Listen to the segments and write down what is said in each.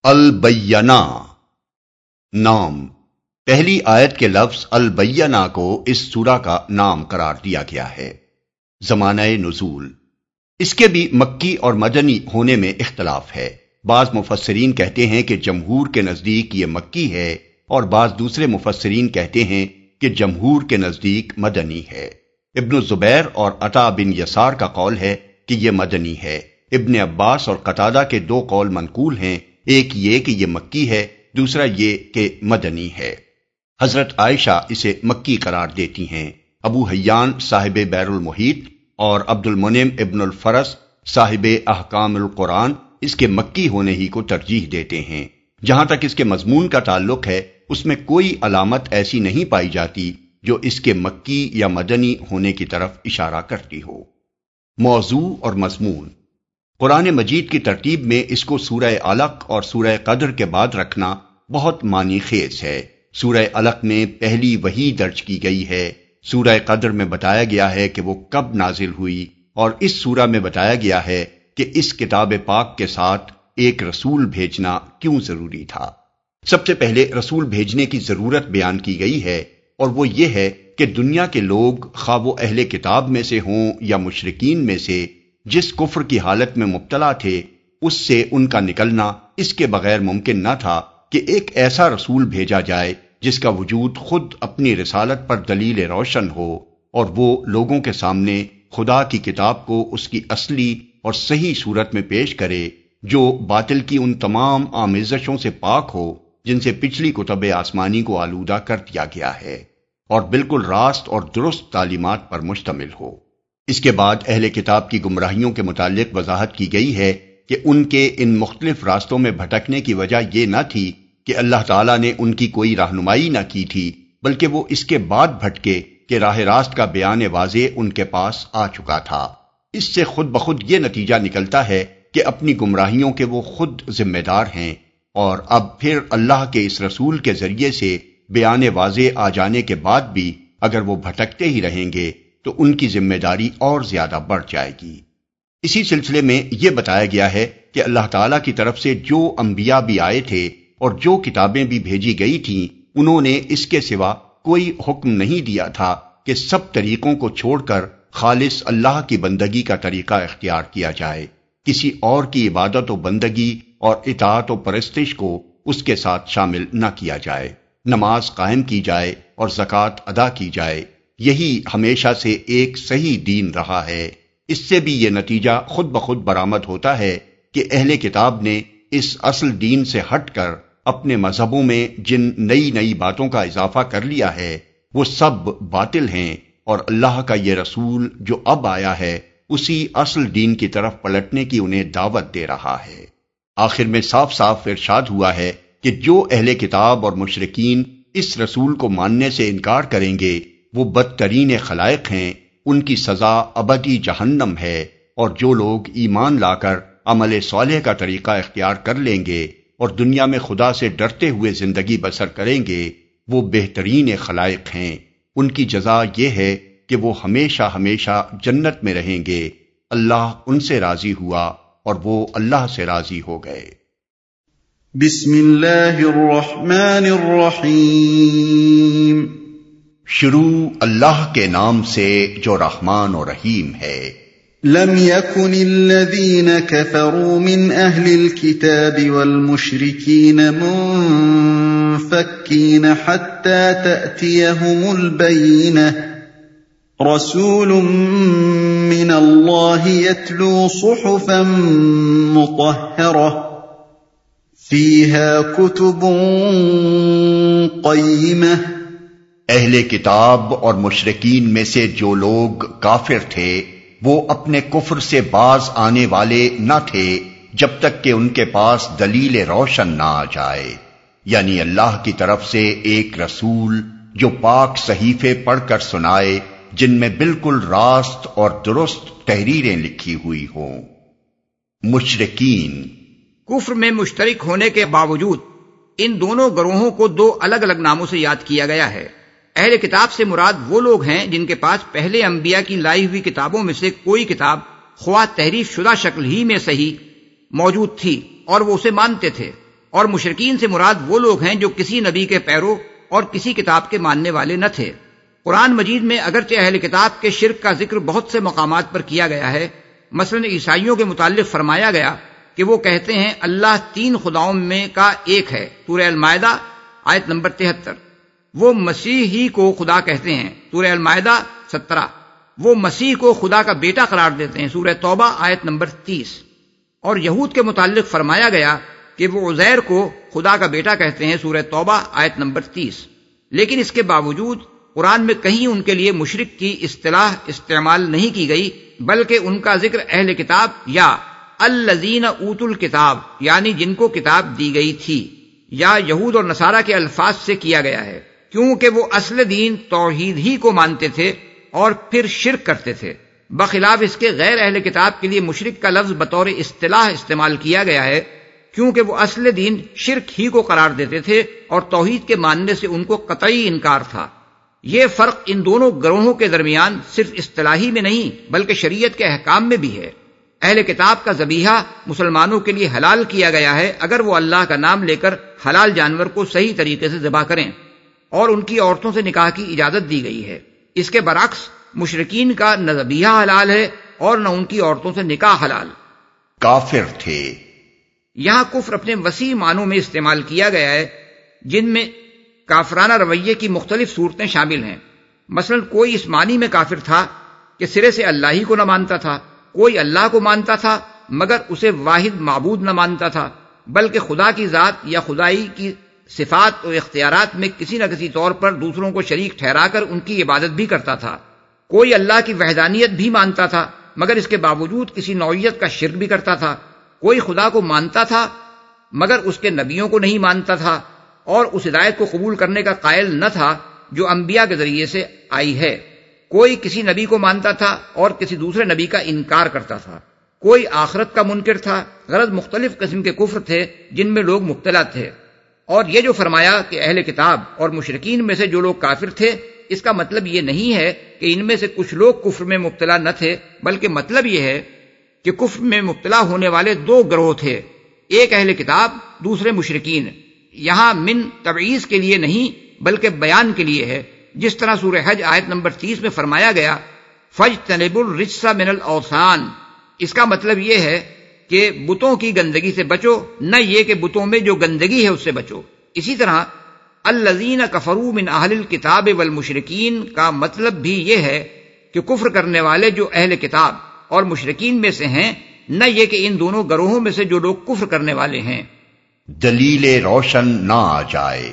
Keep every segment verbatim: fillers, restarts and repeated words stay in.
البینہ نام، پہلی آیت کے لفظ البینہ کو اس سورہ کا نام قرار دیا گیا ہے۔ زمانہ نزول، اس کے بھی مکی اور مدنی ہونے میں اختلاف ہے۔ بعض مفسرین کہتے ہیں کہ جمہور کے نزدیک یہ مکی ہے اور بعض دوسرے مفسرین کہتے ہیں کہ جمہور کے نزدیک مدنی ہے۔ ابن الزبیر اور عطا بن یسار کا قول ہے کہ یہ مدنی ہے۔ ابن عباس اور قتادہ کے دو قول منقول ہیں، ایک یہ کہ یہ مکی ہے، دوسرا یہ کہ مدنی ہے۔ حضرت عائشہ اسے مکی قرار دیتی ہیں۔ ابو حیان صاحب بیر المحیط اور عبد المنعم ابن الفرس صاحب احکام القرآن اس کے مکی ہونے ہی کو ترجیح دیتے ہیں۔ جہاں تک اس کے مضمون کا تعلق ہے، اس میں کوئی علامت ایسی نہیں پائی جاتی جو اس کے مکی یا مدنی ہونے کی طرف اشارہ کرتی ہو۔ موضوع اور مضمون، قرآن مجید کی ترتیب میں اس کو سورہ علق اور سورہ قدر کے بعد رکھنا بہت معنی خیز ہے۔ سورہ علق میں پہلی وحی درج کی گئی ہے، سورہ قدر میں بتایا گیا ہے کہ وہ کب نازل ہوئی، اور اس سورہ میں بتایا گیا ہے کہ اس کتاب پاک کے ساتھ ایک رسول بھیجنا کیوں ضروری تھا۔ سب سے پہلے رسول بھیجنے کی ضرورت بیان کی گئی ہے، اور وہ یہ ہے کہ دنیا کے لوگ خواہ وہ اہل کتاب میں سے ہوں یا مشرکین میں سے جس کفر کی حالت میں مبتلا تھے، اس سے ان کا نکلنا اس کے بغیر ممکن نہ تھا کہ ایک ایسا رسول بھیجا جائے جس کا وجود خود اپنی رسالت پر دلیل روشن ہو، اور وہ لوگوں کے سامنے خدا کی کتاب کو اس کی اصلی اور صحیح صورت میں پیش کرے، جو باطل کی ان تمام آمیزشوں سے پاک ہو جن سے پچھلی کتب آسمانی کو آلودہ کر دیا گیا ہے، اور بالکل راست اور درست تعلیمات پر مشتمل ہو۔ اس کے بعد اہل کتاب کی گمراہیوں کے متعلق وضاحت کی گئی ہے کہ ان کے ان مختلف راستوں میں بھٹکنے کی وجہ یہ نہ تھی کہ اللہ تعالیٰ نے ان کی کوئی رہنمائی نہ کی تھی، بلکہ وہ اس کے بعد بھٹکے کہ راہ راست کا بیان واضح ان کے پاس آ چکا تھا۔ اس سے خود بخود یہ نتیجہ نکلتا ہے کہ اپنی گمراہیوں کے وہ خود ذمہ دار ہیں، اور اب پھر اللہ کے اس رسول کے ذریعے سے بیان واضح آ جانے کے بعد بھی اگر وہ بھٹکتے ہی رہیں گے تو ان کی ذمہ داری اور زیادہ بڑھ جائے گی۔ اسی سلسلے میں یہ بتایا گیا ہے کہ اللہ تعالیٰ کی طرف سے جو انبیاء بھی آئے تھے اور جو کتابیں بھی بھیجی گئی تھیں، انہوں نے اس کے سوا کوئی حکم نہیں دیا تھا کہ سب طریقوں کو چھوڑ کر خالص اللہ کی بندگی کا طریقہ اختیار کیا جائے، کسی اور کی عبادت و بندگی اور اطاعت و پرستش کو اس کے ساتھ شامل نہ کیا جائے، نماز قائم کی جائے اور زکوٰۃ ادا کی جائے۔ یہی ہمیشہ سے ایک صحیح دین رہا ہے۔ اس سے بھی یہ نتیجہ خود بخود برآمد ہوتا ہے کہ اہل کتاب نے اس اصل دین سے ہٹ کر اپنے مذہبوں میں جن نئی نئی باتوں کا اضافہ کر لیا ہے وہ سب باطل ہیں، اور اللہ کا یہ رسول جو اب آیا ہے اسی اصل دین کی طرف پلٹنے کی انہیں دعوت دے رہا ہے۔ آخر میں صاف صاف ارشاد ہوا ہے کہ جو اہل کتاب اور مشرکین اس رسول کو ماننے سے انکار کریں گے وہ بدترین خلائق ہیں، ان کی سزا ابدی جہنم ہے، اور جو لوگ ایمان لا کر عمل صالح کا طریقہ اختیار کر لیں گے اور دنیا میں خدا سے ڈرتے ہوئے زندگی بسر کریں گے وہ بہترین خلائق ہیں۔ ان کی جزا یہ ہے کہ وہ ہمیشہ ہمیشہ جنت میں رہیں گے۔ اللہ ان سے راضی ہوا اور وہ اللہ سے راضی ہو گئے۔ بسم اللہ الرحمن الرحیم، شروع اللہ کے نام سے جو رحمان و رحیم ہے۔ لم يكن الذين كفروا من أهل الكتاب والمشركين منفكين حتى تأتيهم البينة رسول من الله يتلو صحفا مطهرة فيها كتب قيمة۔ اہل کتاب اور مشرکین میں سے جو لوگ کافر تھے وہ اپنے کفر سے باز آنے والے نہ تھے جب تک کہ ان کے پاس دلیل روشن نہ آ جائے، یعنی اللہ کی طرف سے ایک رسول جو پاک صحیفے پڑھ کر سنائے جن میں بالکل راست اور درست تحریریں لکھی ہوئی ہوں۔ مشرکین، کفر میں مشترک ہونے کے باوجود ان دونوں گروہوں کو دو الگ الگ ناموں سے یاد کیا گیا ہے۔ اہل کتاب سے مراد وہ لوگ ہیں جن کے پاس پہلے انبیاء کی لائی ہوئی کتابوں میں سے کوئی کتاب خواہ تحریف شدہ شکل ہی میں صحیح موجود تھی اور وہ اسے مانتے تھے، اور مشرکین سے مراد وہ لوگ ہیں جو کسی نبی کے پیرو اور کسی کتاب کے ماننے والے نہ تھے۔ قرآن مجید میں اگرچہ اہل کتاب کے شرک کا ذکر بہت سے مقامات پر کیا گیا ہے، مثلا عیسائیوں کے متعلق فرمایا گیا کہ وہ کہتے ہیں اللہ تین خداؤں میں کا ایک ہے، سورہ المائدہ آیت نمبر تہتر۔ وہ مسیح ہی کو خدا کہتے ہیں، سورہ المائدہ سترہ۔ وہ مسیح کو خدا کا بیٹا قرار دیتے ہیں، سورہ توبہ آیت نمبر تیس۔ اور یہود کے متعلق فرمایا گیا کہ وہ عزیر کو خدا کا بیٹا کہتے ہیں، سورہ توبہ آیت نمبر تیس۔ لیکن اس کے باوجود قرآن میں کہیں ان کے لیے مشرک کی اصطلاح استعمال نہیں کی گئی، بلکہ ان کا ذکر اہل کتاب یا الذین اوتوا الکتاب یعنی جن کو کتاب دی گئی تھی یا یہود اور نصارہ کے الفاظ سے کیا گیا ہے، کیونکہ وہ اصل دین توحید ہی کو مانتے تھے اور پھر شرک کرتے تھے۔ بخلاف اس کے غیر اہل کتاب کے لیے مشرک کا لفظ بطور اصطلاح استعمال کیا گیا ہے، کیونکہ وہ اصل دین شرک ہی کو قرار دیتے تھے اور توحید کے ماننے سے ان کو قطعی انکار تھا۔ یہ فرق ان دونوں گروہوں کے درمیان صرف اصطلاحی میں نہیں بلکہ شریعت کے احکام میں بھی ہے۔ اہل کتاب کا ذبیحہ مسلمانوں کے لیے حلال کیا گیا ہے اگر وہ اللہ کا نام لے کر حلال جانور کو صحیح طریقے سے ذبح کریں، اور ان کی عورتوں سے نکاح کی اجازت دی گئی ہے۔ اس کے برعکس مشرکین کا نہ ذبیحہ حلال ہے اور نہ ان کی عورتوں سے نکاح حلال۔ کافر تھے۔ یہاں کفر اپنے وسیع معنوں میں استعمال کیا گیا ہے، جن میں کافرانہ رویے کی مختلف صورتیں شامل ہیں۔ مثلا کوئی اس معنی میں کافر تھا کہ سرے سے اللہ ہی کو نہ مانتا تھا، کوئی اللہ کو مانتا تھا مگر اسے واحد معبود نہ مانتا تھا، بلکہ خدا کی ذات یا خدائی کی صفات اور اختیارات میں کسی نہ کسی طور پر دوسروں کو شریک ٹھہرا کر ان کی عبادت بھی کرتا تھا۔ کوئی اللہ کی وحدانیت بھی مانتا تھا مگر اس کے باوجود کسی نوعیت کا شرک بھی کرتا تھا۔ کوئی خدا کو مانتا تھا مگر اس کے نبیوں کو نہیں مانتا تھا اور اس ہدایت کو قبول کرنے کا قائل نہ تھا جو انبیاء کے ذریعے سے آئی ہے۔ کوئی کسی نبی کو مانتا تھا اور کسی دوسرے نبی کا انکار کرتا تھا۔ کوئی آخرت کا منکر تھا۔ غرض مختلف قسم کے کفر تھے جن میں لوگ مبتلا تھے۔ اور یہ جو فرمایا کہ اہل کتاب اور مشرکین میں سے جو لوگ کافر تھے، اس کا مطلب یہ نہیں ہے کہ ان میں سے کچھ لوگ کفر میں مبتلا نہ تھے، بلکہ مطلب یہ ہے کہ کفر میں مبتلا ہونے والے دو گروہ تھے، ایک اہل کتاب، دوسرے مشرکین۔ یہاں من تبعیض کے لیے نہیں بلکہ بیان کے لیے ہے، جس طرح سورہ حج آیت نمبر تیس میں فرمایا گیا فَاجْتَنِبُوا الرِّجْسَ مِنَ الْأَوْثَانِ۔ اس کا مطلب یہ ہے کہ بتوں کی گندگی سے بچو، نہ یہ کہ بتوں میں جو گندگی ہے اس سے بچو۔ اسی طرح الذین کفروا من اہل الکتاب والمشرکین کا مطلب بھی یہ ہے کہ کفر کرنے والے جو اہل کتاب اور مشرکین میں سے ہیں، نہ یہ کہ ان دونوں گروہوں میں سے جو لوگ کفر کرنے والے ہیں دلیل روشن نہ آ جائے،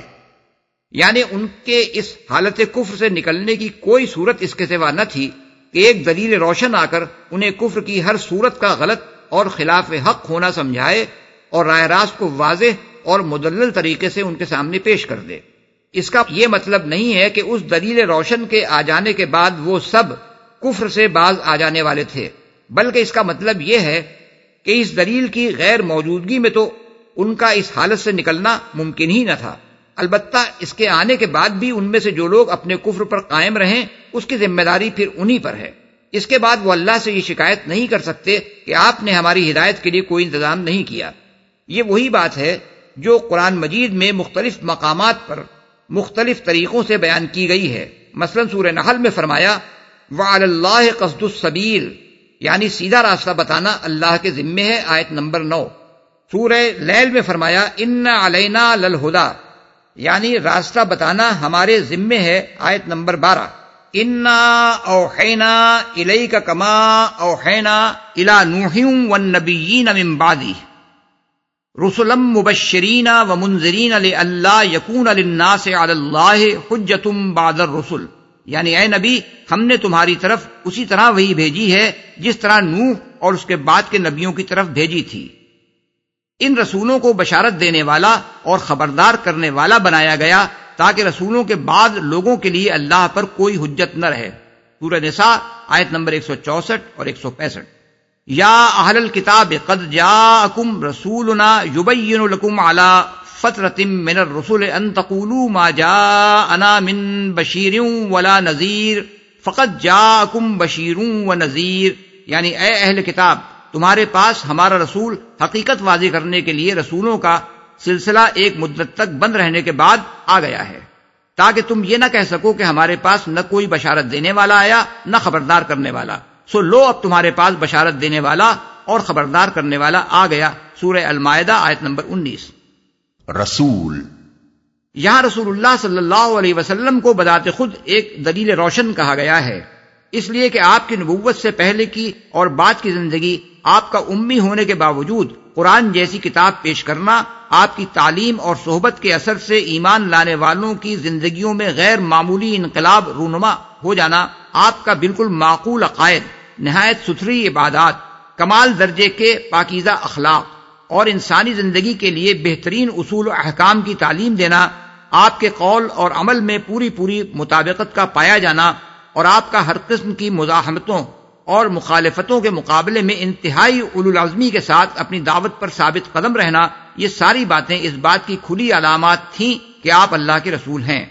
یعنی ان کے اس حالت کفر سے نکلنے کی کوئی صورت اس کے سوا نہ تھی کہ ایک دلیل روشن آ کر انہیں کفر کی ہر صورت کا غلط اور خلاف حق ہونا سمجھائے اور راہ راست کو واضح اور مدلل طریقے سے ان کے سامنے پیش کر دے۔ اس کا یہ مطلب نہیں ہے کہ اس دلیل روشن کے آ جانے کے بعد وہ سب کفر سے باز آ جانے والے تھے، بلکہ اس کا مطلب یہ ہے کہ اس دلیل کی غیر موجودگی میں تو ان کا اس حالت سے نکلنا ممکن ہی نہ تھا۔ البتہ اس کے آنے کے بعد بھی ان میں سے جو لوگ اپنے کفر پر قائم رہیں اس کی ذمہ داری پھر انہی پر ہے۔ اس کے بعد وہ اللہ سے یہ شکایت نہیں کر سکتے کہ آپ نے ہماری ہدایت کے لیے کوئی انتظام نہیں کیا۔ یہ وہی بات ہے جو قرآن مجید میں مختلف مقامات پر مختلف طریقوں سے بیان کی گئی ہے۔ مثلا سورہ نحل میں فرمایا وَعَلَى اللَّهِ قَصْدُ السَّبِيلِ، یعنی سیدھا راستہ بتانا اللہ کے ذمے ہے، آیت نمبر نو۔ سورہ لیل میں فرمایا اِنَّ عَلَيْنَا لَلْهُدَى، یعنی راستہ بتانا ہمارے ذمے ہے، آیت نمبر بارہ۔ اِنَّا أَوْحَيْنَا إِلَيْكَ كَمَا أَوْحَيْنَا إِلَى نُوحٍ وَالنَّبِيِّينَ مِن بَعْدِهِ رُسُلًا مُبَشِّرِينَ وَمُنذِرِينَ لِئَلَّا يَكُونَ لِلنَّاسِ عَلَى اللَّهِ حُجَّةٌ بَعْدَ الرُّسُلِ، یعنی اے نبی ہم نے تمہاری طرف اسی طرح وہی بھیجی ہے جس طرح نوح اور اس کے بعد کے نبیوں کی طرف بھیجی تھی۔ ان رسولوں کو بشارت دینے والا اور خبردار کرنے والا بنایا گیا تاکہ رسولوں کے بعد لوگوں کے لیے اللہ پر کوئی حجت نہ رہے۔ سورہ نساء آیت نمبر ایک سو چونسٹھ اور ایک سو پینسٹھ۔ یا اہل الکتاب قد جاءکم رسولنا یبین لکم علی فترۃ من الرسل ان تقولوا ما جاءنا من بشیر ولا نذیر فقد جاءکم بشیر ونذیر، یعنی اے اہل کتاب تمہارے پاس ہمارا رسول حقیقت واضح کرنے کے لیے رسولوں کا سلسلہ ایک مدت تک بند رہنے کے بعد آ گیا ہے، تاکہ تم یہ نہ کہہ سکو کہ ہمارے پاس نہ کوئی بشارت دینے والا آیا نہ خبردار کرنے والا، سو لو اب تمہارے پاس بشارت دینے والا اور خبردار کرنے والا آ گیا۔ سورہ المائدہ آیت نمبر انیس۔ رسول، یہاں رسول اللہ صلی اللہ علیہ وسلم کو بذات خود ایک دلیل روشن کہا گیا ہے، اس لیے کہ آپ کی نبوت سے پہلے کی اور بعد کی زندگی آپ کا امی ہونے کے باوجود قرآن جیسی کتاب پیش کرنا، آپ کی تعلیم اور صحبت کے اثر سے ایمان لانے والوں کی زندگیوں میں غیر معمولی انقلاب رونما ہو جانا، آپ کا بالکل معقول عقائد، نہایت ستھری عبادات، کمال درجے کے پاکیزہ اخلاق اور انسانی زندگی کے لیے بہترین اصول و احکام کی تعلیم دینا، آپ کے قول اور عمل میں پوری پوری مطابقت کا پایا جانا، اور آپ کا ہر قسم کی مزاحمتوں اور مخالفتوں کے مقابلے میں انتہائی اولو العزمی کے ساتھ اپنی دعوت پر ثابت قدم رہنا، یہ ساری باتیں اس بات کی کھلی علامات تھیں کہ آپ اللہ کے رسول ہیں۔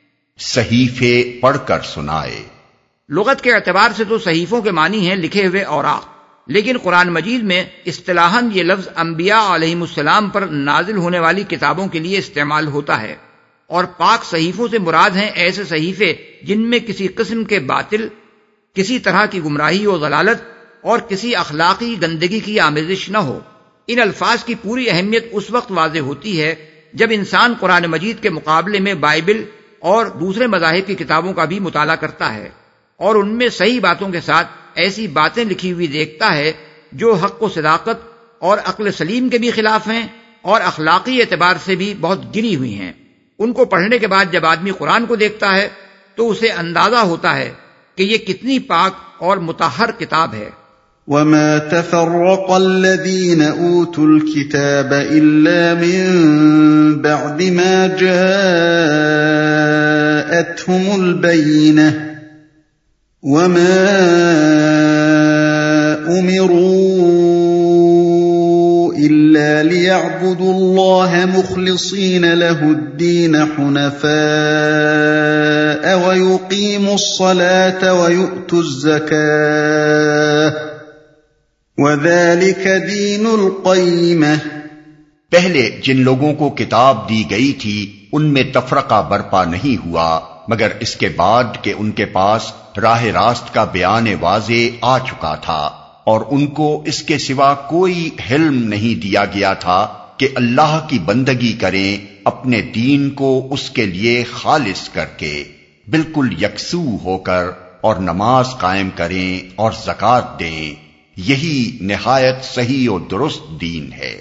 صحیفے پڑھ کر سنائے۔ لغت کے اعتبار سے تو صحیفوں کے معنی ہیں لکھے ہوئے اوراق، لیکن قرآن مجید میں اصطلاحاً یہ لفظ انبیاء علیہم السلام پر نازل ہونے والی کتابوں کے لیے استعمال ہوتا ہے، اور پاک صحیفوں سے مراد ہیں ایسے صحیفے جن میں کسی قسم کے باطل، کسی طرح کی گمراہی و ضلالت اور کسی اخلاقی گندگی کی آمیزش نہ ہو۔ ان الفاظ کی پوری اہمیت اس وقت واضح ہوتی ہے جب انسان قرآن مجید کے مقابلے میں بائبل اور دوسرے مذاہب کی کتابوں کا بھی مطالعہ کرتا ہے اور ان میں صحیح باتوں کے ساتھ ایسی باتیں لکھی ہوئی دیکھتا ہے جو حق و صداقت اور عقل سلیم کے بھی خلاف ہیں اور اخلاقی اعتبار سے بھی بہت گری ہوئی ہیں۔ ان کو پڑھنے کے بعد جب آدمی قرآن کو دیکھتا ہے تو اسے اندازہ ہوتا ہے کہ یہ کتنی پاک اور مطہر کتاب ہے۔ وَمَا تَفَرَّقَ الَّذِينَ أُوتُوا الْكِتَابَ إِلَّا مِن بَعْدِ مَا جَاءَتْهُمُ الْبَيِّنَةُ وَمَا أُمِرُوا إِلَّا لِيَعْبُدُوا اللَّهَ مُخْلِصِينَ لَهُ الدِّينَ حُنَفَاءَ وَيُقِيمُوا الصَّلَاةَ وَيُؤْتُوا الزَّكَاةَ وَذَلِكَ دِينُ الْقَيِّمَةِ۔ پہلے جن لوگوں کو کتاب دی گئی تھی ان میں تفرقہ برپا نہیں ہوا مگر اس کے بعد کہ ان کے پاس راہ راست کا بیان واضح آ چکا تھا، اور ان کو اس کے سوا کوئی حلم نہیں دیا گیا تھا کہ اللہ کی بندگی کریں اپنے دین کو اس کے لیے خالص کر کے، بالکل یکسو ہو کر، اور نماز قائم کریں اور زکوٰۃ دیں، یہی نہایت صحیح و درست دین ہے۔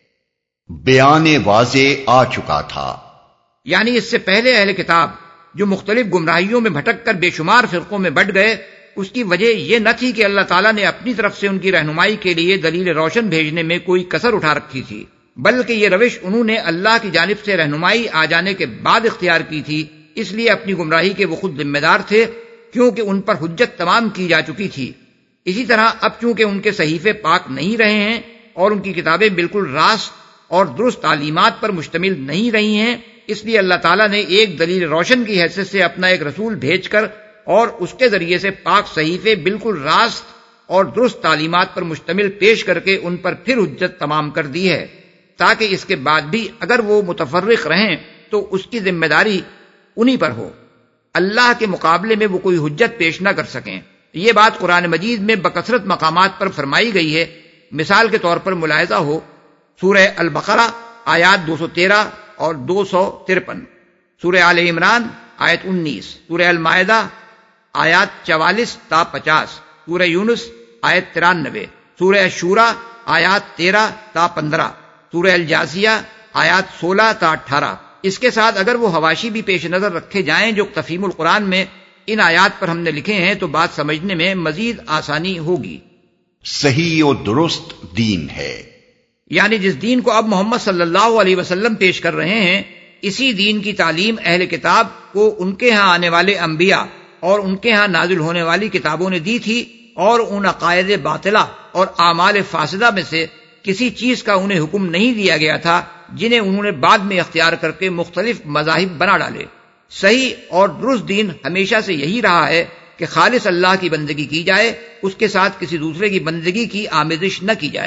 بیان واضح آ چکا تھا، یعنی اس سے پہلے اہل کتاب جو مختلف گمراہیوں میں بھٹک کر بے شمار فرقوں میں بٹ گئے، اس کی وجہ یہ نہ تھی کہ اللہ تعالیٰ نے اپنی طرف سے ان کی رہنمائی کے لیے دلیل روشن بھیجنے میں کوئی کسر اٹھا رکھی تھی، بلکہ یہ روش انہوں نے اللہ کی جانب سے رہنمائی آ جانے کے بعد اختیار کی تھی، اس لیے اپنی گمراہی کے وہ خود ذمہ دار تھے کیونکہ ان پر حجت تمام کی جا چکی تھی۔ اسی طرح اب چونکہ ان کے صحیفے پاک نہیں رہے ہیں اور ان کی کتابیں بالکل راست اور درست تعلیمات پر مشتمل نہیں رہی ہیں، اس لیے اللہ تعالیٰ نے ایک دلیل روشن کی حیثیت سے اپنا ایک رسول بھیج کر اور اس کے ذریعے سے پاک صحیفے بالکل راست اور درست تعلیمات پر مشتمل پیش کر کے ان پر پھر حجت تمام کر دی ہے، تاکہ اس کے بعد بھی اگر وہ متفرق رہیں تو اس کی ذمہ داری انہی پر ہو، اللہ کے مقابلے میں وہ کوئی حجت پیش نہ کر سکیں۔ یہ بات قرآن مجید میں بکثرت مقامات پر فرمائی گئی ہے۔ مثال کے طور پر ملاحظہ ہو سورہ البقرہ آیات دو سو تیرہ اور دو سو ترپن، سورہ آل عمران آیت انیس، سورہ المائدہ آیات چوالیس تا پچاس، سورہ یونس آیت ترانوے، سورہ شورا آیات تیرہ تا پندرہ، سورہ الجاثیہ آیات سولہ تا اٹھارہ۔ اس کے ساتھ اگر وہ حواشی بھی پیش نظر رکھے جائیں جو تفہیم القرآن میں ان آیات پر ہم نے لکھے ہیں تو بات سمجھنے میں مزید آسانی ہوگی۔ صحیح و درست دین ہے، یعنی جس دین کو اب محمد صلی اللہ علیہ وسلم پیش کر رہے ہیں، اسی دین کی تعلیم اہل کتاب کو ان کے ہاں آنے والے انبیاء اور ان کے ہاں نازل ہونے والی کتابوں نے دی تھی، اور ان عقائد باطلہ اور اعمال فاسدہ میں سے کسی چیز کا انہیں حکم نہیں دیا گیا تھا جنہیں انہوں نے بعد میں اختیار کر کے مختلف مذاہب بنا ڈالے۔ صحیح اور درست دین ہمیشہ سے یہی رہا ہے کہ خالص اللہ کی بندگی کی جائے، اس کے ساتھ کسی دوسرے کی بندگی کی آمیزش نہ کی جائے۔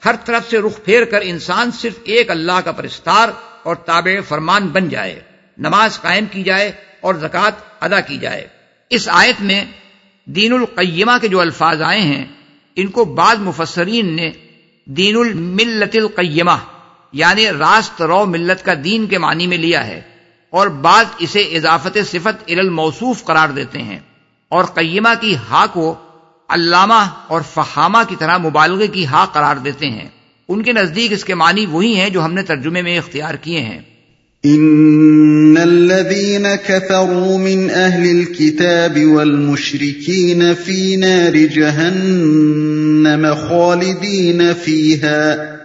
ہر طرف سے رخ پھیر کر انسان صرف ایک اللہ کا پرستار اور تابع فرمان بن جائے، نماز قائم کی جائے اور زکوٰۃ ادا کی جائے۔ اس آیت میں دین القیمہ کے جو الفاظ آئے ہیں ان کو بعض مفسرین نے دین الملت القیمہ یعنی راست رو ملت کا دین کے معنی میں لیا ہے، اور بعض اسے اضافت صفت الی الموصوف قرار دیتے ہیں، اور قیمہ کی ہا کو علامہ اور فہامہ کی طرح مبالغے کی ہا قرار دیتے ہیں۔ ان کے نزدیک اس کے معنی وہی ہیں جو ہم نے ترجمے میں اختیار کیے ہیں۔ ان الذين كفروا من اهل الكتاب والمشركين في نار جهنم خالدين فيها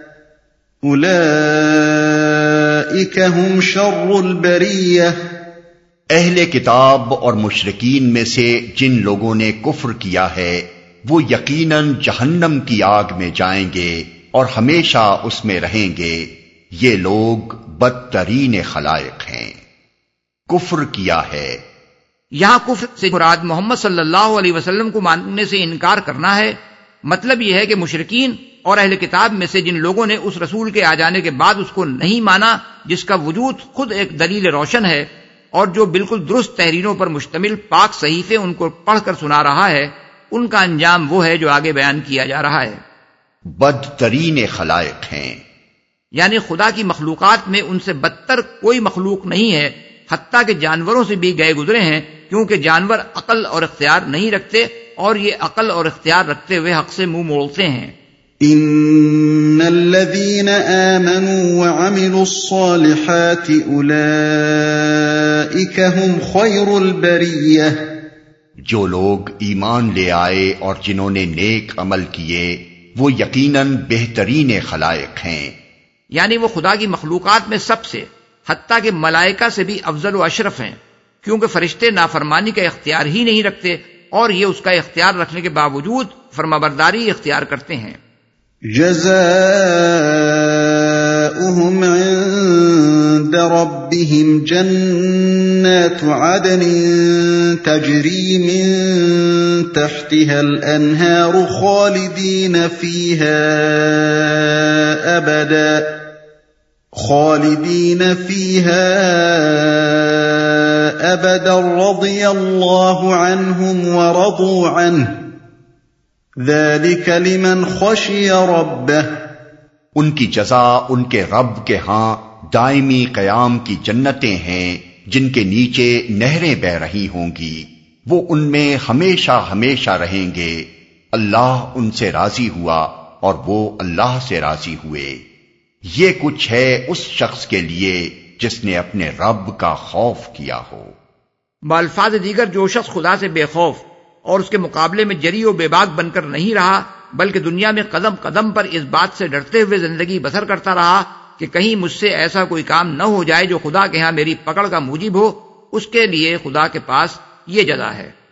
اولئك هم شر البرية۔ اہل کتاب اور مشرکین میں سے جن لوگوں نے کفر کیا ہے وہ یقیناً جہنم کی آگ میں جائیں گے اور ہمیشہ اس میں رہیں گے، یہ لوگ بدترین خلائق ہیں۔ کفر کیا ہے، یہاں کفر سے مراد محمد صلی اللہ علیہ وسلم کو ماننے سے انکار کرنا ہے۔ مطلب یہ ہے کہ مشرکین اور اہل کتاب میں سے جن لوگوں نے اس رسول کے آ جانے کے بعد اس کو نہیں مانا، جس کا وجود خود ایک دلیل روشن ہے اور جو بالکل درست تحریروں پر مشتمل پاک صحیفے ان کو پڑھ کر سنا رہا ہے، ان کا انجام وہ ہے جو آگے بیان کیا جا رہا ہے۔ بدترین خلائق ہیں، یعنی خدا کی مخلوقات میں ان سے بدتر کوئی مخلوق نہیں ہے، حتیٰ کہ جانوروں سے بھی گئے گزرے ہیں، کیونکہ جانور عقل اور اختیار نہیں رکھتے اور یہ عقل اور اختیار رکھتے ہوئے حق سے منہ موڑتے ہیں۔ ان الذين آمنوا وعملوا الصالحات اولئك هم خير البرية۔ جو لوگ ایمان لے آئے اور جنہوں نے نیک عمل کیے وہ یقیناً بہترین خلائق ہیں، یعنی وہ خدا کی مخلوقات میں سب سے، حتیٰ کہ ملائکہ سے بھی افضل و اشرف ہیں، کیونکہ فرشتے نافرمانی کا اختیار ہی نہیں رکھتے اور یہ اس کا اختیار رکھنے کے باوجود فرمانبرداری اختیار کرتے ہیں۔ جزاؤہم عند ربهم جنات عدن تجری من تحتها الانہار خالدین فیہا ابدا خالدین فیہا ابدا رضی اللہ عنہم ورضوا عنہ ذلك لمن خشی ربہ۔ ان کی جزا ان کے رب کے ہاں دائمی قیام کی جنتیں ہیں جن کے نیچے نہریں بہ رہی ہوں گی، وہ ان میں ہمیشہ ہمیشہ رہیں گے، اللہ ان سے راضی ہوا اور وہ اللہ سے راضی ہوئے۔ یہ کچھ ہے اس شخص کے لیے جس نے اپنے رب کا خوف کیا ہو۔ بالفاظ دیگر جو شخص خدا سے بے خوف اور اس کے مقابلے میں جری و بے باک بن کر نہیں رہا، بلکہ دنیا میں قدم قدم پر اس بات سے ڈرتے ہوئے زندگی بسر کرتا رہا کہ کہیں مجھ سے ایسا کوئی کام نہ ہو جائے جو خدا کے ہاں میری پکڑ کا موجب ہو، اس کے لیے خدا کے پاس یہ جزا ہے۔